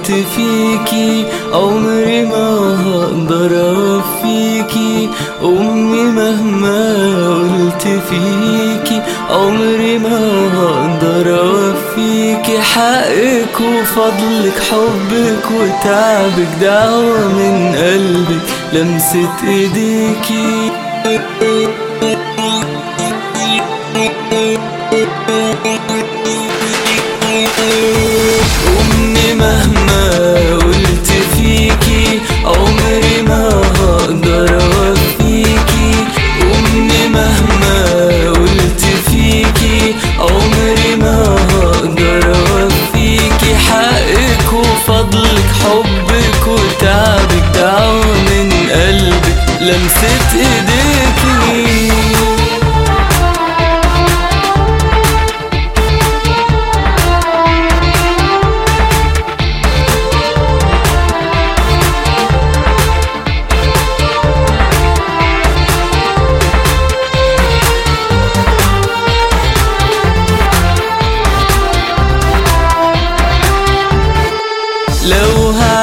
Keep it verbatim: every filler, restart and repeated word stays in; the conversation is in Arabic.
قلت فيكي عمري ما هقدر اوفيكي. امي مهما قلت فيكي عمري ما هقدر اوفيكي. حقك وفضلك حبك وتعبك دعوة من قلبك لمسة ايديكي. أمي مهما قلت فيكي عمري ما هقدر أوفيكي. أمي مهما قلت فيكي عمري ما هقدر أوفيكي. حقك وفضلك حبك وتعبك دعوة من قلبك لمسة ايديكي. لو